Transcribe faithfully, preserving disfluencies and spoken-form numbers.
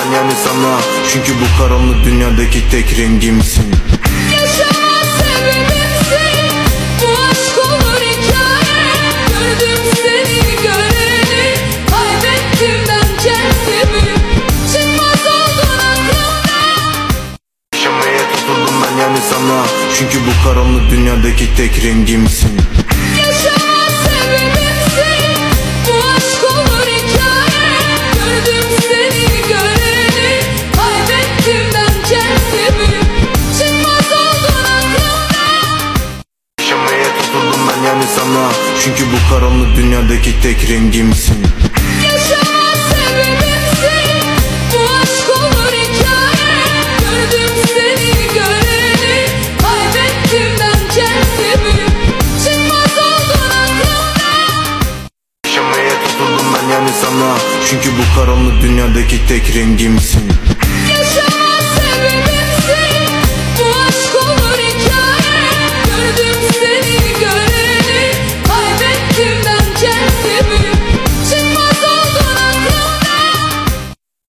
ben yani sana. Çünkü bu karanlık dünyadaki tek rengimsin. Yaşama sebebimsin, bu aşk olur hikaye. Gördüm seni göreli, kaybettim ben kendimi. Çıkmaz oldun aklımdan. Yaşamaya tutuldum ben yani sana. Çünkü bu karanlık dünyadaki tek rengimsin. Yaşama sebebimsin, bu aşk olur hikaye. Gördüm seni göreli, kaybettim ben kendimi. Çıkmaz oldun aklımdan. Yaşamaya tutuldum ben yani sana. Çünkü bu karanlık dünyadaki tek rengimsin. Yaşama sebebimsin, bu aşk olur hikaye. Gördüm seni göreli, kaybettim ben kendimi. Çıkmaz oldun aklımdan. Yaşamaya tutuldum ben yani sana. Çünkü bu karanlık dünyadaki tek rengimsin. Yaşama sebebimsin, bu aşk olur hikaye. Gördüm seni